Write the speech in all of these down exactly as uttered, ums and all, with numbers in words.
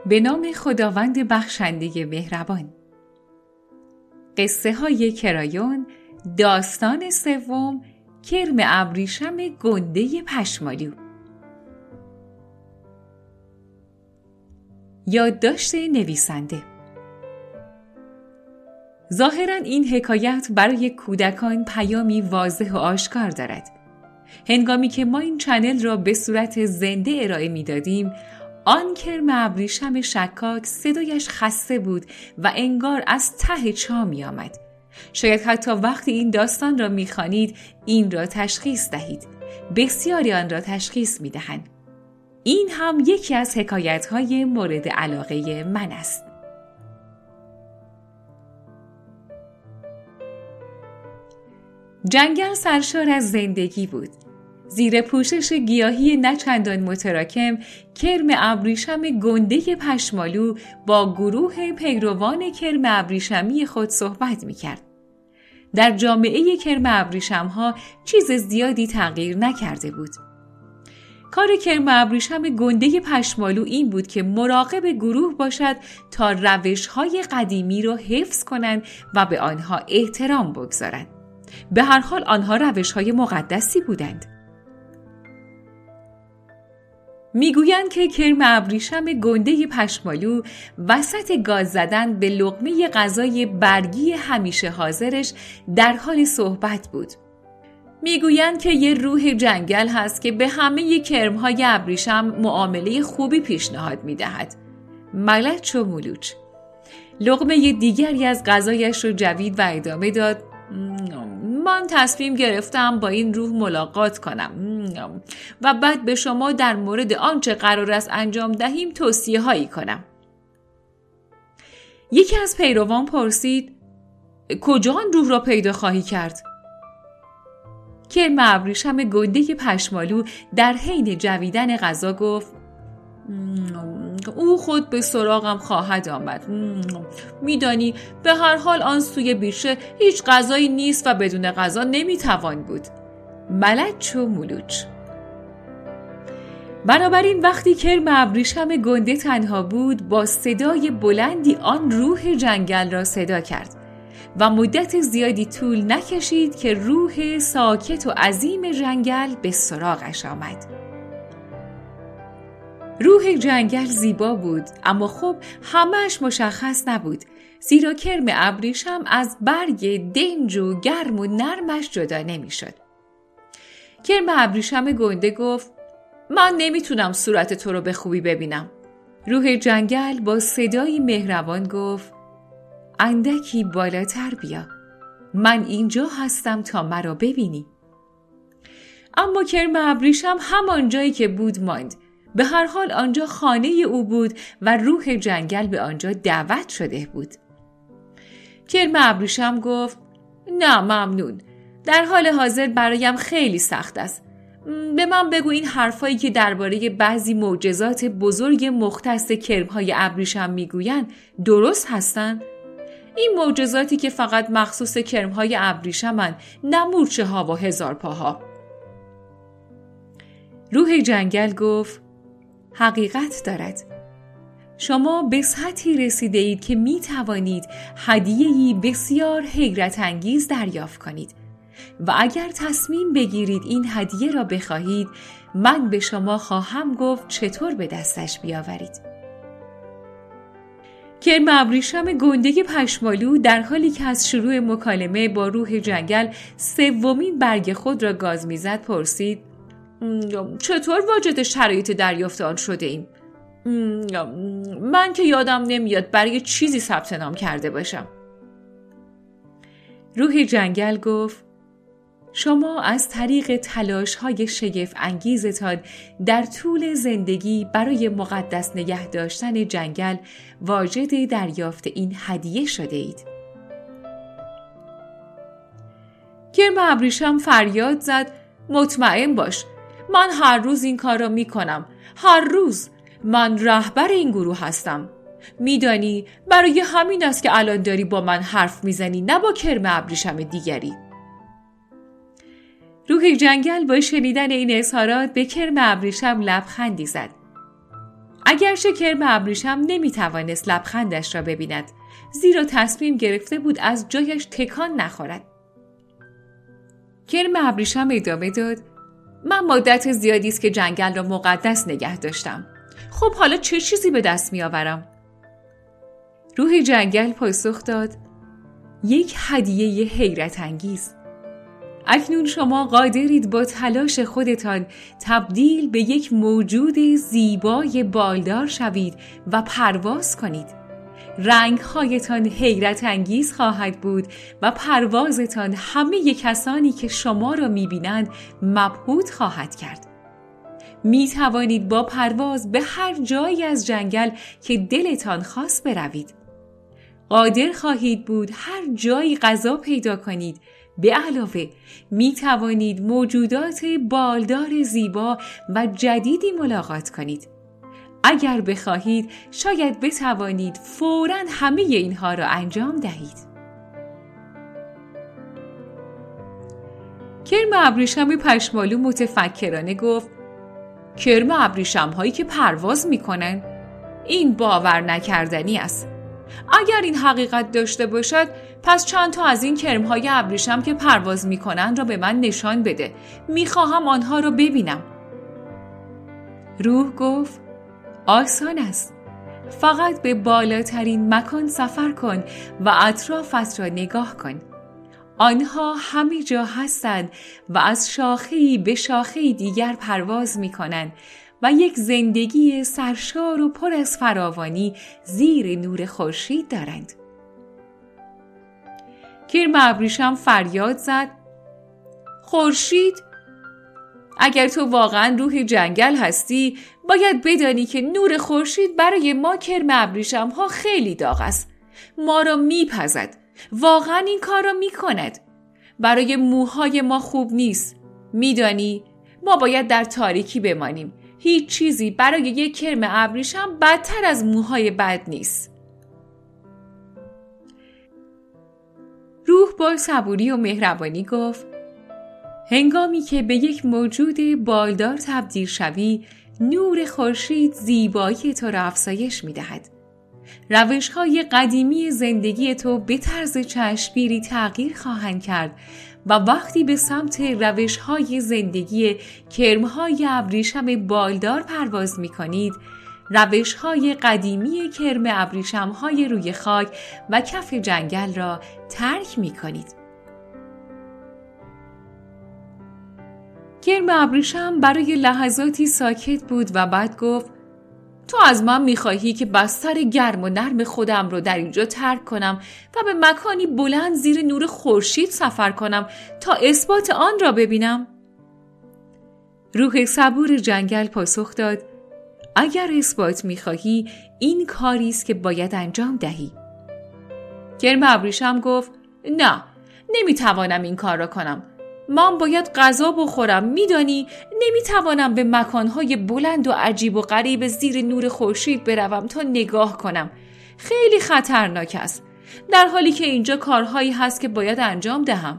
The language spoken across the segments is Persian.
به نام خداوند بخشنده مهربان. قصه های کرایون، داستان سوم، کرم ابریشم گنده پشمالو. یادداشت نویسنده. ظاهراً این حکایت برای کودکان پیامی واضح و آشکار دارد. هنگامی که ما این چنل را به صورت زنده ارائه می دادیم، آن کرم ابریشم شکاک صدایش خسته بود و انگار از ته چاه می آمد. شاید حتی وقتی این داستان را می خوانید این را تشخیص دهید. بسیاری آن را تشخیص می دهند. این هم یکی از حکایت‌های مورد علاقه من است. جنگل سرشار از زندگی بود. زیر پوشش گیاهی نچندان متراکم، کرم ابریشم گنده پشمالو با گروه پیروان کرم ابریشمی خود صحبت می‌کرد. در جامعه کرم ابریشم‌ها چیز زیادی تغییر نکرده بود. کار کرم ابریشم گنده پشمالو این بود که مراقب گروه باشد تا روش‌های قدیمی را حفظ کنند و به آنها احترام بگذارند. به هر حال آنها روش‌های مقدسی بودند. میگویند که کرم ابریشم گنده پشمالو وسط گاز زدن به لقمه غذای برگی همیشه حاضرش در حال صحبت بود. میگویند که یه روح جنگل هست که به همه کرم‌های ابریشم معامله خوبی پیشنهاد میدهد. ملچ و ملوچ. لقمه دیگری از غذایش رو جوید و ادامه داد: من تصمیم گرفتم با این روح ملاقات کنم و بعد به شما در مورد آنچه قرار است انجام دهیم توصیه هایی کنم. یکی از پیروان پرسید: کجا آن روح را پیدا خواهی کرد؟ کرم ابریشم گنده پشمالو در حین جویدن غذا گفت: او خود به سراغم خواهد آمد. میدانی به هر حال آن سوی بیشه هیچ غذایی نیست و بدون غذا نمیتوان بود. ملچ و ملوچ. بنابراین وقتی کرم ابریشم گنده تنها بود، با صدای بلندی آن روح جنگل را صدا کرد و مدت زیادی طول نکشید که روح ساکت و عظیم جنگل به سراغش آمد. روح جنگل زیبا بود، اما خب همه‌اش مشخص نبود، زیرا کرم ابریشم از برگ دنج و گرم و نرمش جدا نمی‌شد. کرم ابریشم گنده گفت: من نمیتونم صورت تو رو به خوبی ببینم. روح جنگل با صدای مهربان گفت: اندکی بالاتر بیا. من اینجا هستم تا مرا ببینی. اما کرم ابریشم همان جایی که بود ماند. به هر حال آنجا خانه او بود و روح جنگل به آنجا دعوت شده بود. کرم ابریشم گفت: نه ممنون. در حال حاضر برایم خیلی سخت است. به من بگو این حرفایی که درباره بعضی معجزات بزرگ مختص کرم‌های ابریشم میگویند درست هستند؟ این معجزاتی که فقط مخصوص کرم‌های ابریشمند، نه مورچه ها و هزار پاها. روح جنگل گفت: حقیقت دارد. شما به سطحی رسیده اید که می توانید هدیه‌ای بسیار حیرت انگیز دریافت کنید و اگر تصمیم بگیرید این هدیه را بخواهید، من به شما خواهم گفت چطور به دستش بیاورید. کرم ابریشم گنده پشمالو در حالی که از شروع مکالمه با روح جنگل سومین برگ خود را گاز می‌زد پرسید: چطور واجد شرایط دریافت آن شده ایم؟ من که یادم نمیاد برای چیزی ثبت نام کرده باشم. روح جنگل گفت: شما از طریق تلاش‌های شگفت انگیزتان در طول زندگی برای مقدس نگه داشتن جنگل واجد دریافت این هدیه شده اید. کرم ابریشم فریاد زد: مطمئن باش، من هر روز این کار را می کنم. هر روز. من رهبر این گروه هستم. میدانی برای همین است که الان داری با من حرف میزنی، نه با کرم ابریشم دیگری. روح جنگل با شنیدن این اظهارات به کرم ابریشم لبخندی زد. اگرچه کرم ابریشم نمی توانست لبخندش را ببیند، زیرا تصمیم گرفته بود از جایش تکان نخورد. کرم ابریشم ادامه داد: من مدت زیادی است که جنگل را مقدس نگه داشتم. خب حالا چه چیزی به دست می آورم؟ روح جنگل پاسخ داد: یک هدیه حیرت انگیز. اکنون شما قادرید با تلاش خودتان تبدیل به یک موجود زیبای بالدار شوید و پرواز کنید. رنگهایتان حیرت انگیز خواهد بود و پروازتان همه کسانی که شما را می‌بینند مبهوت خواهد کرد. می توانید با پرواز به هر جایی از جنگل که دلتان خواست بروید. قادر خواهید بود هر جایی غذا پیدا کنید. به علاوه می توانید موجودات بالدار زیبا و جدیدی ملاقات کنید. اگر بخواهید شاید بتوانید فوراً همه اینها را انجام دهید. کرم ابریشم پشمالو متفکرانه گفت: کرم ابریشم هایی که پرواز می کنند؟ این باور نکردنی است. اگر این حقیقت داشته باشد، پس چند تا از این کرم های ابریشم که پرواز می کنند را به من نشان بده. می خواهم آنها را ببینم. روح گفت: آسان است. فقط به بالاترین مکان سفر کن و اطرافت را نگاه کن. آنها همه جا هستند و از شاخه‌ای به شاخه‌ای دیگر پرواز می کنند و یک زندگی سرشار و پر از فراوانی زیر نور خورشید دارند. کرم ابریشم فریاد زد: خورشید؟ اگر تو واقعا روح جنگل هستی، باید بدانی که نور خورشید برای ما کرم ابریشم ها خیلی داغ است. ما را میپزد. واقعا این کار را میکند. برای موهای ما خوب نیست. میدانی؟ ما باید در تاریکی بمانیم. هیچ چیزی برای یک کرم ابریشم بدتر از موهای بد نیست. روح با صبوری و مهربانی گفت: هنگامی که به یک موجود بالدار تبدیل شوی، نور خورشید زیبایی تو را افزایش می‌دهد. روش‌های قدیمی زندگی تو به طرز چشمگیری تغییر خواهند کرد و وقتی به سمت روش‌های زندگی کرم‌های ابریشم بالدار پرواز می‌کنید، روش‌های قدیمی کرم ابریشم‌های روی خاک و کف جنگل را ترک می‌کنید. کرم ابریشم برای لحظاتی ساکت بود و بعد گفت: تو از من میخواهی که بستر گرم و نرم خودم رو در اینجا ترک کنم و به مکانی بلند زیر نور خورشید سفر کنم تا اثبات آن را ببینم؟ روح صبور جنگل پاسخ داد: اگر اثبات میخواهی، این کاری است که باید انجام دهی. کرم ابریشم گفت: نه، نمیتوانم این کار را کنم. من باید غذا بخورم. میدانی نمیتوانم به مکانهای بلند و عجیب و غریب زیر نور خورشید بروم تا نگاه کنم. خیلی خطرناک است، در حالی که اینجا کارهایی هست که باید انجام دهم.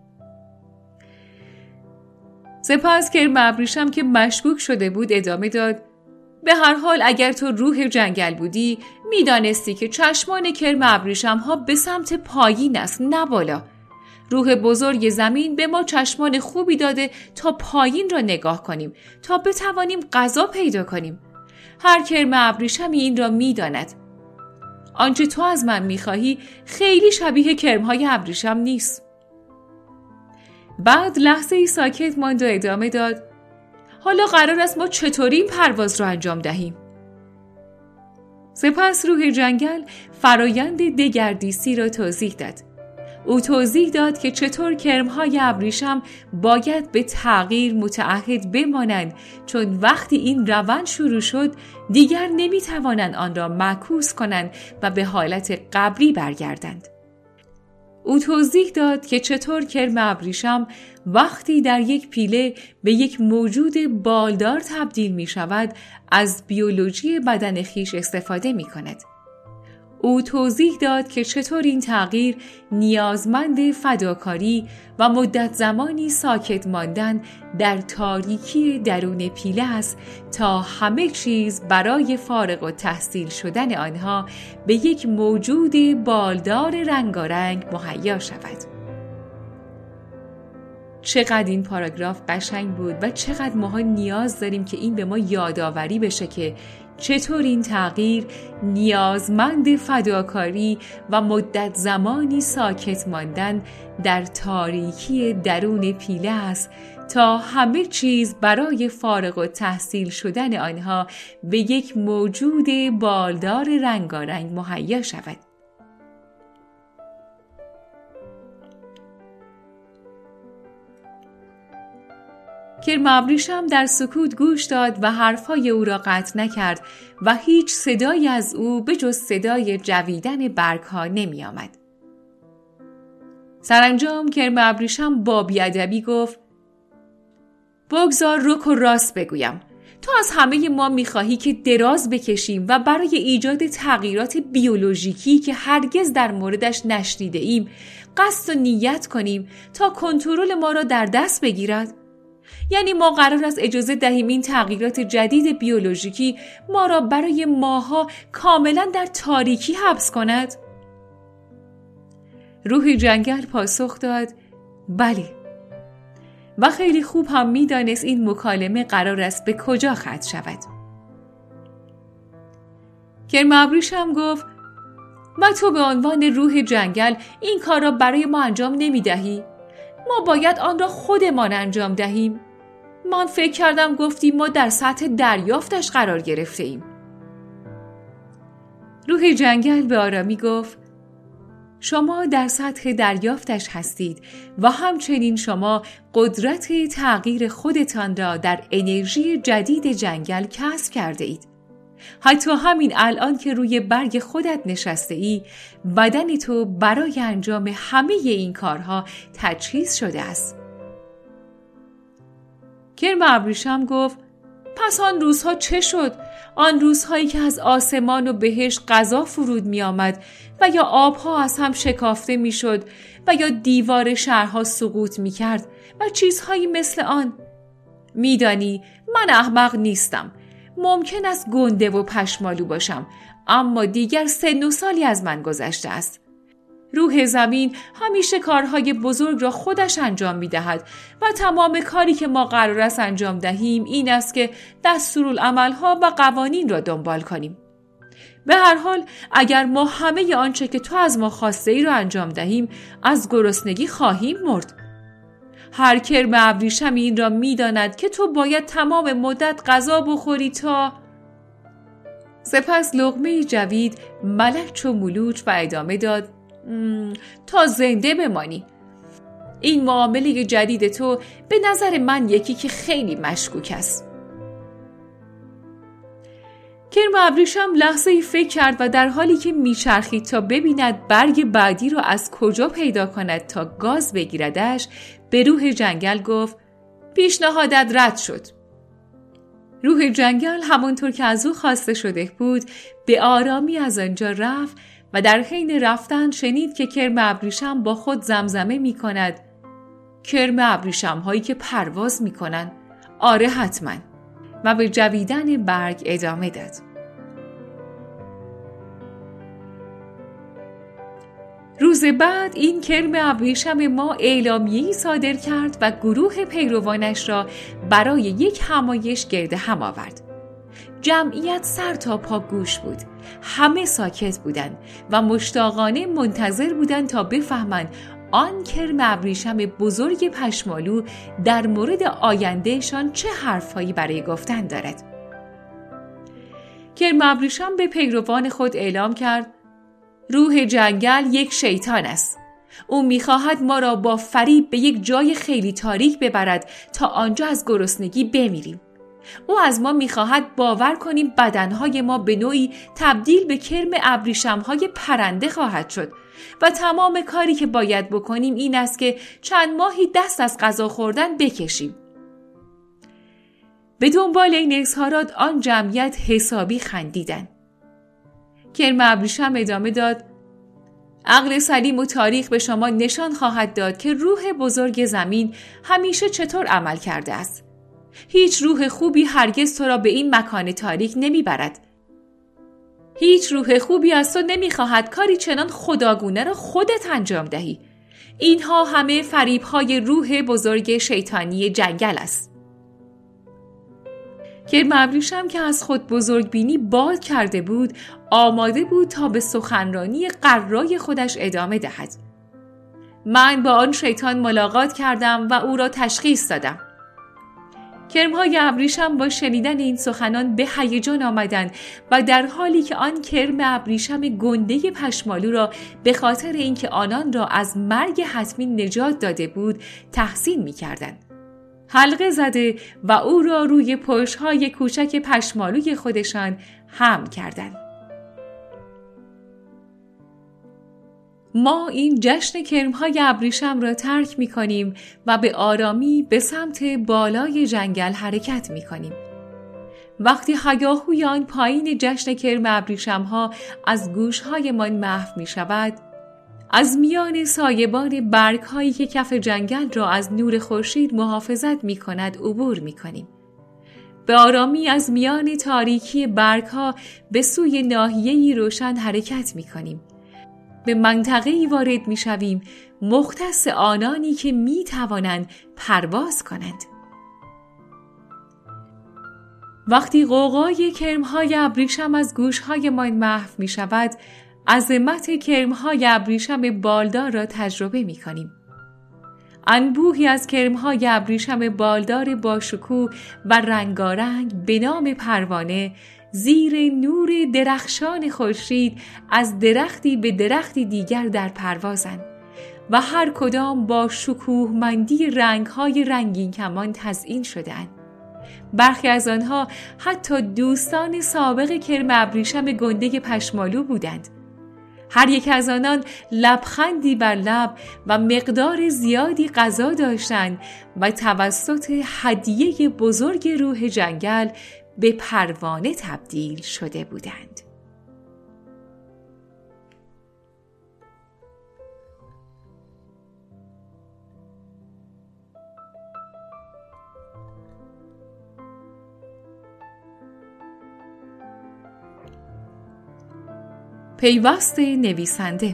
سپس کرم ابریشم که مشکوک شده بود ادامه داد: به هر حال اگر تو روح جنگل بودی، میدانستی که چشمان کرم ابریشم ها به سمت پایین است، نه بالا. روح بزرگ زمین به ما چشمان خوبی داده تا پایین را نگاه کنیم، تا بتوانیم غذا پیدا کنیم. هر کرم ابریشمی این را میداند. آنچه تو از من میخواهی خیلی شبیه کرمهای ابریشم نیست. بعد لحظه ای ساکت ماند و ادامه داد: حالا قرار است ما چطوری این پرواز را انجام دهیم؟ سپس روح جنگل فرایند دگردیسی را توضیح داد. او توضیح داد که چطور کرمهای ابریشم باید به تغییر متعهد بمانند، چون وقتی این روند شروع شد دیگر نمیتوانند آن را معکوس کنند و به حالت قبلی برگردند. او توضیح داد که چطور کرم ابریشم وقتی در یک پیله به یک موجود بالدار تبدیل می شود از بیولوژی بدن خیش استفاده می کند. او توضیح داد که چطور این تغییر نیازمند فداکاری و مدت زمانی ساکت ماندن در تاریکی درون پیله است تا همه چیز برای فارغ التحصیل شدن آنها به یک موجود بالدار رنگارنگ مهیا شود. چقدر این پاراگراف قشنگ بود و چقدر ماها نیاز داریم که این به ما یادآوری بشه که چطور این تغییر نیازمند فداکاری و مدت زمانی ساکت ماندن در تاریکی درون پیله است تا همه چیز برای فارغ التحصیل شدن آنها به یک موجود بالدار رنگارنگ مهیا شود. کرم ابریشم در سکوت گوش داد و حرفای او را قطع نکرد و هیچ صدایی از او به جز صدای جویدن برگ‌ها نمی آمد. سرانجام کرم ابریشم با بی‌ادبی گفت: بگذار رک و راست بگویم. تو از همه ما می‌خواهی که دراز بکشیم و برای ایجاد تغییرات بیولوژیکی که هرگز در موردش نشنیده ایم قصد و نیت کنیم تا کنترل ما را در دست بگیرد؟ یعنی ما قرار است اجازه دهیم این تغییرات جدید بیولوژیکی ما را برای ماها کاملا در تاریکی حبس کند؟ روح جنگل پاسخ داد: بله. و خیلی خوب هم می دانست این مکالمه قرار است به کجا ختم شود. کرم ابریشم گفت: و تو به عنوان روح جنگل این کار را برای ما انجام نمی دهی؟ ما باید آن را خودمان انجام دهیم. من فکر کردم گفتی ما در سطح دریافتش قرار گرفته ایم. روح جنگل به آرامی گفت: شما در سطح دریافتش هستید و همچنین شما قدرت تغییر خودتان را در انرژی جدید جنگل کسب کرده اید. حتی همین الان که روی برگ خودت نشسته ای، بدن تو برای انجام همه این کارها تجهیز شده است. کرم ابریشم گفت: پس آن روزها چه شد؟ آن روزهایی که از آسمان و بهشت غذا فرود می آمد و یا آبها از هم شکافته می شد و یا دیوار شهرها سقوط می کرد و چیزهایی مثل آن. می دانی من احمق نیستم. ممکن است گنده و پشمالو باشم، اما دیگر سن و سالی از من گذشته است. روح زمین همیشه کارهای بزرگ را خودش انجام می دهد و تمام کاری که ما قرار است انجام دهیم این است که دستورالعملها و قوانین را دنبال کنیم. به هر حال اگر ما همه آنچه که تو از ما خواسته ای را انجام دهیم از گرسنگی خواهیم مرد. هر کرم ابریشم این را می داند که تو باید تمام مدت غذا بخوری تا... سپس لقمه جوید ملچ و ملوچ و ادامه داد: تا زنده بمانی. این معامله جدید تو به نظر من یکی که خیلی مشکوک است. کرم ابریشم لحظه ای فکر کرد و در حالی که میچرخید تا ببیند برگ بعدی را از کجا پیدا کند تا گاز بگیردش، به روح جنگل گفت: پیشنهادت رد شد. روح جنگل همانطور که از او خواسته شده بود به آرامی از آنجا رفت و در حین رفتن شنید که کرم ابریشم با خود زمزمه می کند: کرم ابریشم هایی که پرواز می کنن. آره حتما. و به جویدن برگ ادامه داد. روز بعد این کرم ابریشم ما اعلامیه‌ای صادر کرد و گروه پیروانش را برای یک همایش گرد هم آورد. جمعیت سر تا پا گوش بود. همه ساکت بودند و مشتاقانه منتظر بودند تا بفهمند آن کرم ابریشم بزرگ پشمالو در مورد آیندهشان چه حرفهایی برای گفتن دارد. کرم ابریشم به پیروان خود اعلام کرد: روح جنگل یک شیطان است. او می‌خواهد ما را با فریب به یک جای خیلی تاریک ببرد تا آنجا از گرسنگی بمیریم. او از ما می‌خواهد باور کنیم بدنهای ما به نوعی تبدیل به کرم ابریشم‌های پرنده خواهد شد و تمام کاری که باید بکنیم این است که چند ماهی دست از غذا خوردن بکشیم. به دنبال این اظهارات آن جمعیت حسابی خندیدند. کرم ابریشم ادامه داد: عقل سلیم و تاریخ به شما نشان خواهد داد که روح بزرگ زمین همیشه چطور عمل کرده است. هیچ روح خوبی هرگز تو را به این مکان تاریک نمی برد. هیچ روح خوبی از تو نمی خواهد کاری چنان خداگونه را خودت انجام دهی. اینها همه فریب‌های روح بزرگ شیطانی جنگل است. کرم ابریشم که از خود بزرگبینی باد کرده بود، آماده بود تا به سخنرانی قرای خودش ادامه دهد. من با آن شیطان ملاقات کردم و او را تشخیص دادم. کرم‌های ابریشم با شنیدن این سخنان به هیجان آمدند و در حالی که آن کرم ابریشم گنده پشمالو را به خاطر اینکه آنان را از مرگ حتمی نجات داده بود تحسین می‌کردند. حلقه زده و او را روی پشت‌های کوچک پشمالوی خودشان حمل کردند. ما این جشن کرم‌های ابریشم را ترک می‌کنیم و به آرامی به سمت بالای جنگل حرکت می‌کنیم. وقتی هیاهوی آن پایین جشن کرم ابریشم‌ها از گوش‌هایمان محو می‌شود، از میان سایبان برگ‌هایی که کف جنگل را از نور خورشید محافظت می‌کند عبور می‌کنیم. به آرامی از میان تاریکی برگ‌ها به سوی ناحیه‌ای روشن حرکت می‌کنیم. به منطقه‌ای وارد می‌شویم مختص آنانی که می‌توانند پرواز کنند. وقتی غوغای کرم‌های ابریشم از گوش‌هایمان محو می‌شود، عظمت کرم‌های ابریشم بالدار را تجربه می‌کنیم. انبوهی از کرم‌های ابریشم بالدار با شکوه و رنگارنگ به نام پروانه زیر نور درخشان خورشید از درختی به درختی دیگر در پروازند و هر کدام با شکوهمندی رنگ‌های رنگین کمان تزیین شده‌اند. برخی از آنها حتی دوستان سابق کرم ابریشم گنده پشمالو بودند. هر یک از آنان لبخندی بر لب و مقدار زیادی غذا داشتند و توسط هدیه بزرگ روح جنگل به پروانه تبدیل شده بودند. پیوست نویسنده.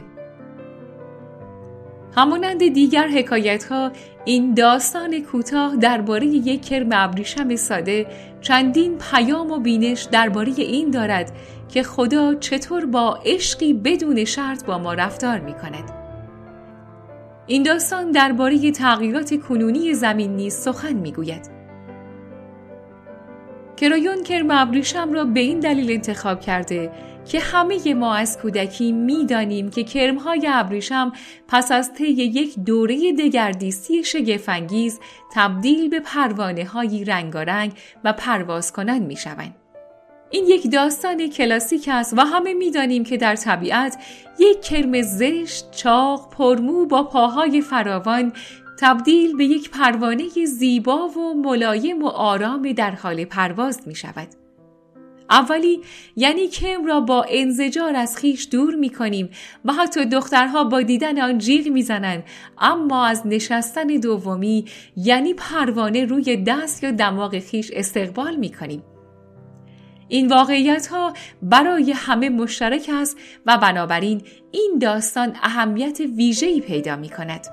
همانند دیگر حکایت‌ها، این داستان کوتاه درباره یک کرم ابریشم ساده چندین پیام و بینش درباره این دارد که خدا چطور با عشقی بدون شرط با ما رفتار می‌کند. این داستان درباره تغییرات کنونی زمین نیز سخن می‌گوید. کرایون کرم ابریشم را به این دلیل انتخاب کرده که همه ما از کودکی می‌دانیم که کرم‌های ابریشم پس از طی یک دوره دگردیسی شگفت‌انگیز تبدیل به پروانه‌های رنگارنگ و پرواز کنان می‌شوند. این یک داستان کلاسیک است و همه می‌دانیم که در طبیعت یک کرم زشت، چاق، پرمو با پاهای فراوان تبدیل به یک پروانه زیبا و ملایم و آرام در حال پرواز می‌شود. اولی یعنی کرم را با انزجار از خیش دور می کنیم و حتی دخترها با دیدن آن جیغ می زنند، اما از نشستن دومی یعنی پروانه روی دست یا دماغ خیش استقبال می کنیم. این واقعیت ها برای همه مشترک است و بنابراین این داستان اهمیت ویژه‌ای پیدا می کند.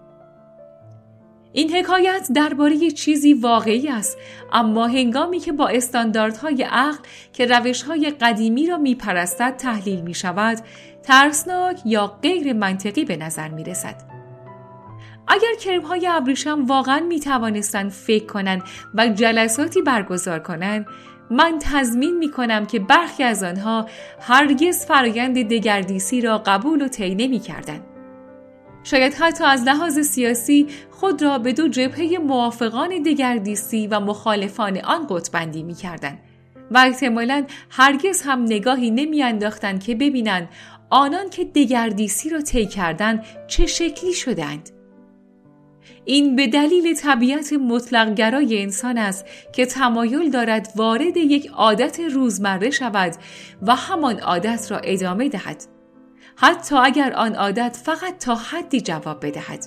این حکایت درباره چیزی واقعی است، اما هنگامی که با استانداردهای عقل که روشهای قدیمی را میپرستد تحلیل می شود، ترسناک یا غیر منطقی به نظر می رسد. اگر کرم‌های ابریشم واقعا می توانستند فکر کنند و جلساتی برگزار کنند، من تضمین می کنم که برخی از آنها هرگز فرایند دگردیسی را قبول و طی نمی کردند. شاید حتی از لحاظ سیاسی خود را به دو جبهه موافقان دگردیسی و مخالفان آن قطب‌بندی می‌کردند و احتمالاً هرگز هم نگاهی نمی‌انداختند که ببینند آنان که دگردیسی را طی کردند چه شکلی شدند. این به دلیل طبیعت مطلق گرای انسان است که تمایل دارد وارد یک عادت روزمره شود و همان عادت را ادامه دهد، حتی اگر آن عادت فقط تا حدی جواب بدهد.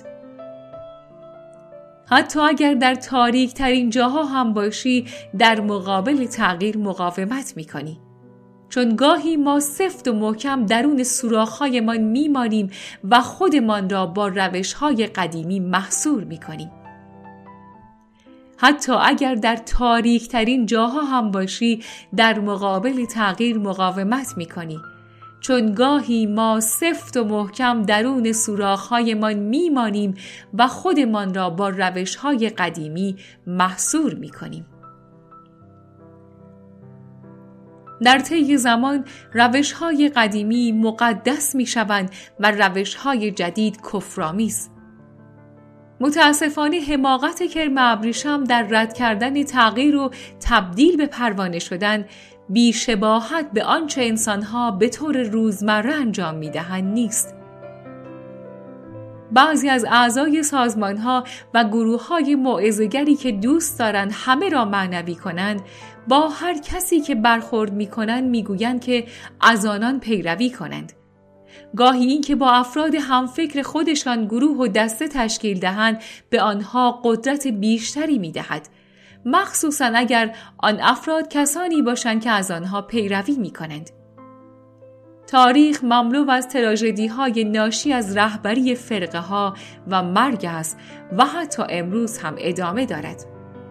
حتی اگر در تاریک ترین جاها هم باشی، در مقابل تغییر مقاومت می کنی. چون گاهی ما سفت و محکم درون سوراخ‌هایمان می‌مانیم و خودمان را با روش‌های قدیمی محصور می‌کنیم. حتی اگر در تاریک‌ترین جاها هم باشی، در مقابل تغییر مقاومت می‌کنی. چون گاهی ما سفت و محکم درون سوراخ‌هایمان می‌مانیم و خودمان را با روش‌های قدیمی محصور می‌کنیم. در طی زمان روش‌های قدیمی مقدس می‌شوند و روش‌های جدید کفرآمیز. متاسفانه حماقت کرم ابریشم در رد کردن تغییر و تبدیل به پروانه شدن بی‌شباهت به آنچه انسان‌ها به طور روزمره انجام می‌دهند نیست. بعضی از اعضای سازمان‌ها و گروه‌های موعظه‌گری که دوست دارند همه را معنوی کنند، با هر کسی که برخورد می‌کنند می‌گویند که از آنان پیروی کنند. گاهی این که با افراد همفکر خودشان گروه و دسته تشکیل دهند به آنها قدرت بیشتری می‌دهد، مخصوصاً اگر آن افراد کسانی باشند که از آنها پیروی می‌کنند. تاریخ مملو از تراژدی‌های ناشی از رهبری فرقه‌ها و مرگ است و حتی امروز هم ادامه دارد.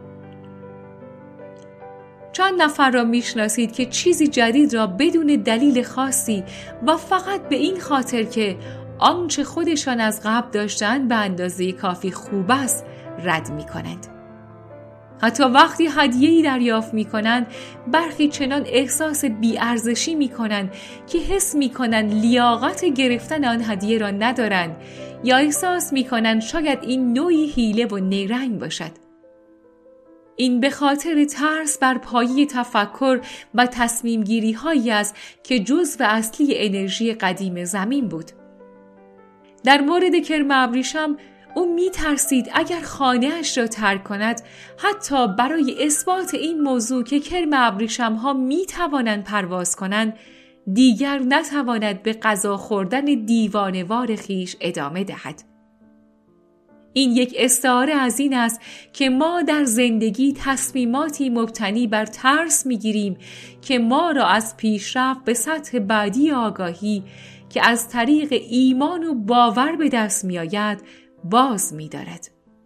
چند نفر را میشناسید که چیزی جدید را بدون دلیل خاصی و فقط به این خاطر که آنچه خودشان از قبل داشتند به اندازه کافی خوب است رد می‌کنند؟ حتی وقتی هدیه‌ای دریافت می‌کنند، برخی چنان احساس بی‌ارزشی می‌کنند که حس می‌کنند لیاقت گرفتن آن هدیه را ندارند یا احساس می‌کنند شاید این نوعی حیله و نیرنگ باشد. این به خاطر ترس بر پایه تفکر و تصمیم گیری هایی است که جزو اصلی انرژی قدیم زمین بود. در مورد کرم ابریشم او می ترسید اگر خانه اش را ترک کند، حتی برای اثبات این موضوع که کرم ابریشم ها می توانند پرواز کنند، دیگر نتواند به غذا خوردن دیوانه‌وار خیش ادامه دهد. این یک استعاره از این است که ما در زندگی تصمیماتی مبتنی بر ترس می‌گیریم که ما را از پیشرفت به سطح بعدی آگاهی که از طریق ایمان و باور به دست می‌آید باز می‌دارد.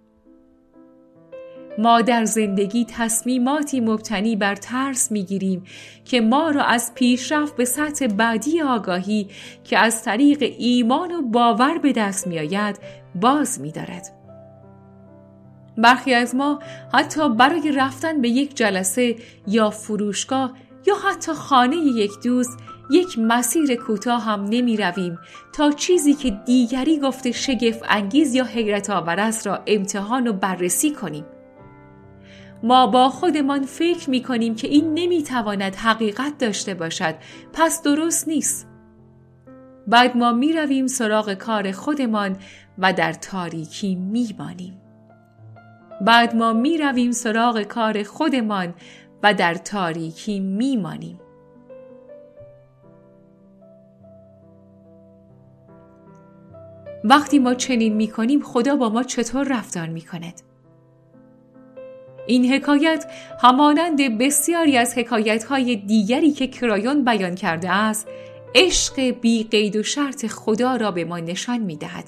ما در زندگی تصمیماتی مبتنی بر ترس می‌گیریم که ما را از پیشرفت به سطح بعدی آگاهی که از طریق ایمان و باور به دست می‌آید باز می‌دارد. برخی از ما حتی برای رفتن به یک جلسه یا فروشگاه یا حتی خانه یک دوست یک مسیر کوتاه هم نمی رویم تا چیزی که دیگری گفته شگفت انگیز یا حیرت آور است را امتحان و بررسی کنیم. ما با خودمان فکر می کنیم که این نمی تواند حقیقت داشته باشد، پس درست نیست. بعد ما می رویم سراغ کار خودمان و در تاریکی می مانیم. بعد ما می رویم سراغ کار خودمان و در تاریکی می مانیم. وقتی ما چنین می کنیم خدا با ما چطور رفتار می کند؟ این حکایت همانند بسیاری از حکایت‌های دیگری که کرایون بیان کرده است، عشق بی قید و شرط خدا را به ما نشان می دهد.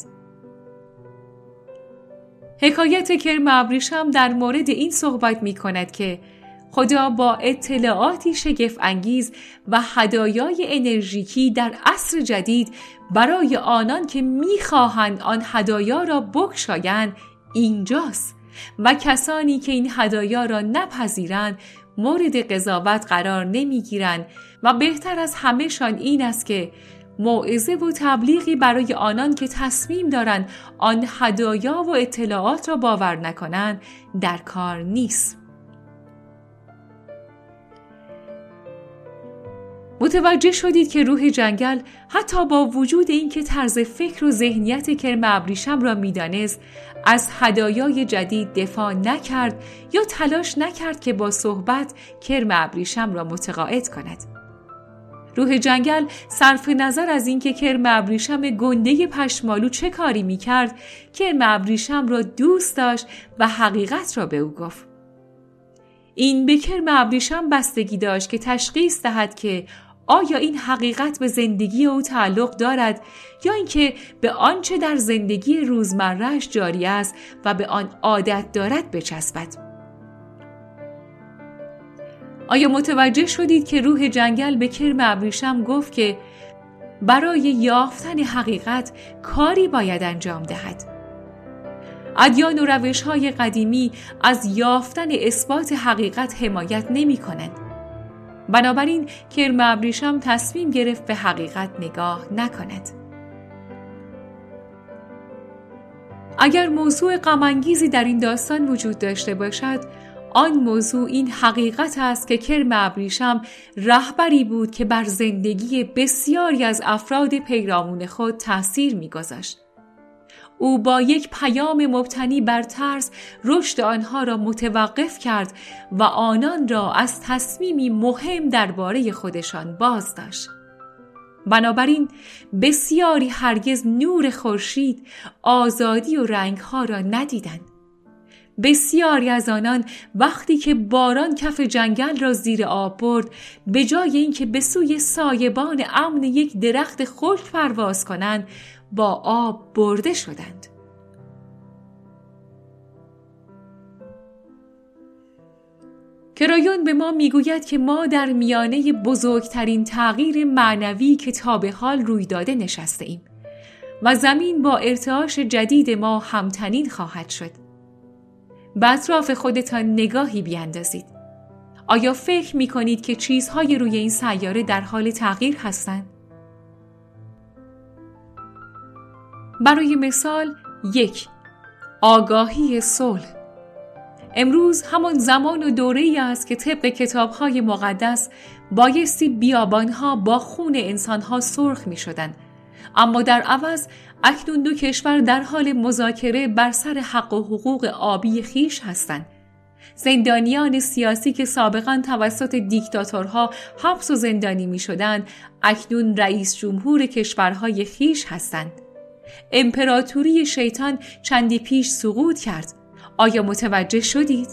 حکایت کرم ابریشم در مورد این صحبت می کند که خدا با اطلاعاتی شگفت انگیز و هدایای انرژیکی در عصر جدید برای آنان که می خواهند آن هدایا را بگشایند اینجاست و کسانی که این هدایا را نپذیرند مورد قضاوت قرار نمی گیرند و بهتر از همه‌شان این است که موعظه و تبلیغی برای آنان که تصمیم دارند آن هدایا و اطلاعات را باور نکنند در کار نیست. متوجه شدید که روح جنگل حتی با وجود اینکه طرز فکر و ذهنیت کرم ابریشم را می‌دانست، از هدایای جدید دفاع نکرد یا تلاش نکرد که با صحبت کرم ابریشم را متقاعد کند. روح جنگل صرف نظر از اینکه کرم ابریشم گنده پشمالو چه کاری میکرد، کرم ابریشم را دوست داشت و حقیقت را به او گفت. این به کرم ابریشم بستگی داشت که تشخیص دهد که آیا این حقیقت به زندگی او تعلق دارد یا اینکه به آنچه در زندگی روزمره‌اش جاری است و به آن عادت دارد بچسبد. آیا متوجه شدید که روح جنگل به کرم ابریشم گفت که برای یافتن حقیقت کاری باید انجام دهد؟ ادیان و روش‌های قدیمی از یافتن اثبات حقیقت حمایت نمی‌کنند. بنابراین کرم ابریشم تصمیم گرفت به حقیقت نگاه نکند. اگر موضوع غم‌انگیزی در این داستان وجود داشته باشد، آن موضوع این حقیقت است که کرم ابریشم رهبری بود که بر زندگی بسیاری از افراد پیرامون خود تأثیر می‌گذاشت. او با یک پیام مبتنی بر ترس رشد آنها را متوقف کرد و آنان را از تصمیمی مهم درباره خودشان باز داشت. بنابراین بسیاری هرگز نور خورشید، آزادی و رنگها را ندیدند. بسیاری از آنان وقتی که باران کف جنگل را زیر آب برد، به جای اینکه به سوی سایبان امن یک درخت خشک پرواز کنند، با آب برده شدند. کرایون به ما میگوید که ما در میانه بزرگترین تغییر معنوی که تا به حال روی داده نشسته ایم و زمین با ارتعاش جدید ما همتنین خواهد شد. به اطراف خودتان نگاهی بیاندازید. آیا فکر می کنید که چیزهای روی این سیاره در حال تغییر هستند؟ برای مثال، یک، آگاهی صلح. امروز همان زمان و دوره‌ای است که طبق کتاب‌های مقدس بایستی بیابان‌ها با خون انسان‌ها سرخ می‌شدند، اما در عوض اکنون دو کشور در حال مذاکره بر سر حق و حقوق آبی خویش هستند. زندانیان سیاسی که سابقاً توسط دیکتاتورها حبس و زندانی می‌شدند، اکنون رئیس جمهور کشورهای خویش هستند. امپراتوری شیطان چندی پیش سقوط کرد. آیا متوجه شدید؟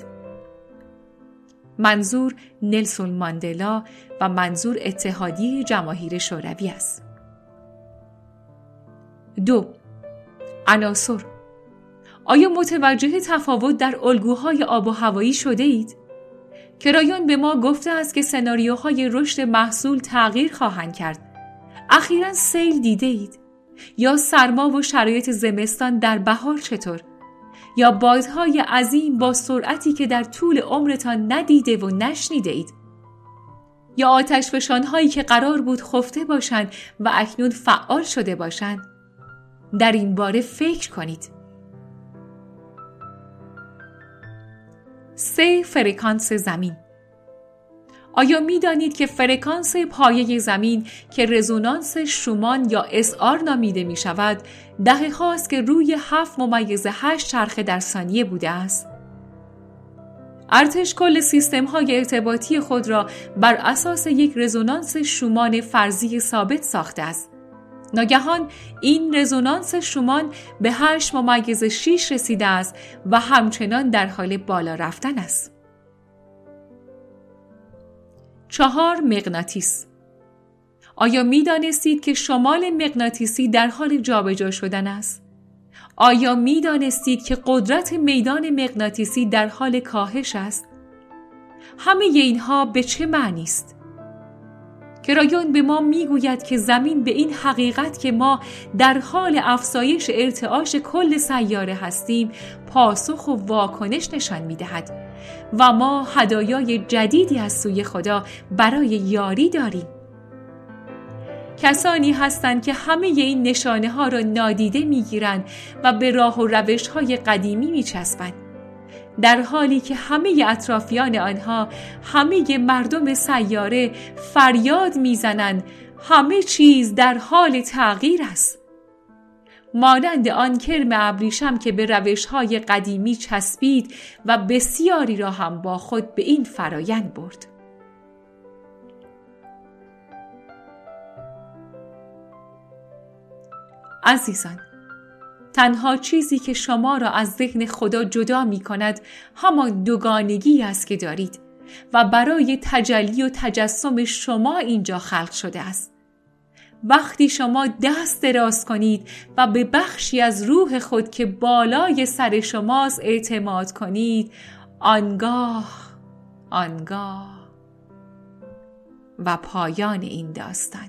منظور نلسون ماندلا و منظور اتحادیه جماهیر شوروی است. دو، عناصر. آیا متوجه تفاوت در الگوهای آب و هوایی شده اید؟ کرایون به ما گفته است که سناریوهای رشد محصول تغییر خواهند کرد. اخیراً سیل دیده اید؟ یا سرما و شرایط زمستان در بهار چطور؟ یا بادهای عظیم با سرعتی که در طول عمرتان ندیده و نشنیده اید؟ یا آتشفشان‌هایی که قرار بود خفته باشند و اکنون فعال شده باشند؟ در این باره فکر کنید. سه، فرکانس زمین. آیا می دانید که فرکانس پایه زمین که رزونانس شومان یا اس آر نامیده می شود، دهه هاست که روی هفت ممیز هشت چرخه در ثانیه بوده است؟ ارتش کل سیستم های ارتباطی خود را بر اساس یک رزونانس شومان فرضی ثابت ساخته است. ناگهان این رزونانس شومان به هشت ممیز شش رسیده است و همچنان در حال بالا رفتن است. چهار، مغناطیس. آیا می دانستید که شمال مغناطیسی در حال جابجا شدن است؟ آیا می دانستید که قدرت میدان مغناطیسی در حال کاهش است؟ همه اینها به چه معنی است؟ کرایون به ما می گوید که زمین به این حقیقت که ما در حال افزایش ارتعاش کل سیاره هستیم پاسخ و واکنش نشان می دهد و ما هدایای جدیدی از سوی خدا برای یاری داریم. کسانی هستند که همه این نشانه ها را نادیده می گیرند و به راه و روش های قدیمی می چسبند، در حالی که همه اطرافیان آنها، همه مردم سیاره فریاد می زنند همه چیز در حال تغییر است. مانند آن کرم ابریشم که به روش‌های قدیمی چسبید و بسیاری را هم با خود به این فرایند برد. عزیزان، تنها چیزی که شما را از ذهن خدا جدا می کند همان دوگانگی است که دارید و برای تجلی و تجسم شما اینجا خلق شده است. وقتی شما دست دراز کنید و به بخشی از روح خود که بالای سر شماست اعتماد کنید، آنگاه آنگاه و پایان این داستان.